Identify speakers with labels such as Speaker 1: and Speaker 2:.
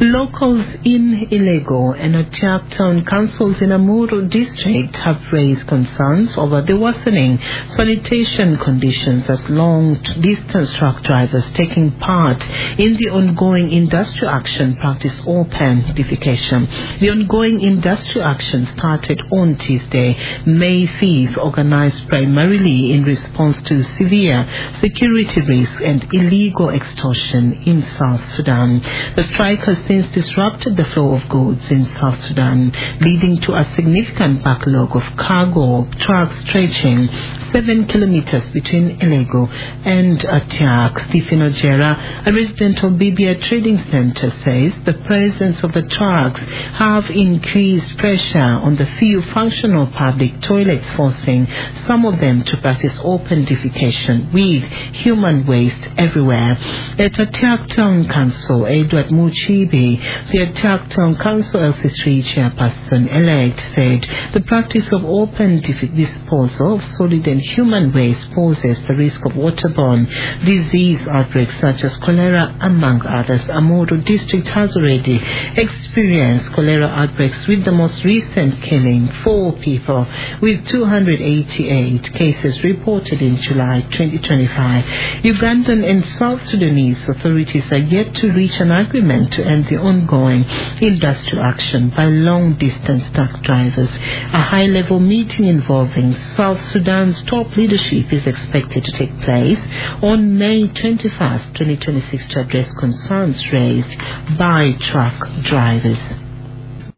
Speaker 1: Locals in Ilego and Atiak Town councils in Amuru district have raised concerns over the worsening sanitation conditions as long-distance truck drivers taking part in the ongoing industrial action practice open defecation. The ongoing industrial action started on Tuesday, May 5th, organized primarily in response to severe security risks and illegal extortion in South Sudan. The strike has since disrupted the flow of goods in South Sudan, leading to a significant backlog of cargo trucks stretching 7 kilometers between Ilego and Atiak. Stephen Ojera, a resident of Bibia Trading Center, says the presence of the trucks have increased pressure on the few functional public toilets, forcing some of them to practice open defecation with human waste everywhere. At Atiak Town Council, Edward Muchibi, the Atiak Town Council LC3 chairperson-elect, said the practice of open disposal of solid and human waste poses the risk of waterborne disease outbreaks such as cholera, among others. Amuru district has already experienced cholera outbreaks, with the most recent killing 4 people, with 288 cases reported in July 2025. Ugandan and South Sudanese authorities are yet to reach an agreement to end the ongoing industrial action by long-distance truck drivers. A high-level meeting involving South Sudan's top leadership is expected to take place on May 21st, 2026, to address concerns raised by truck drivers.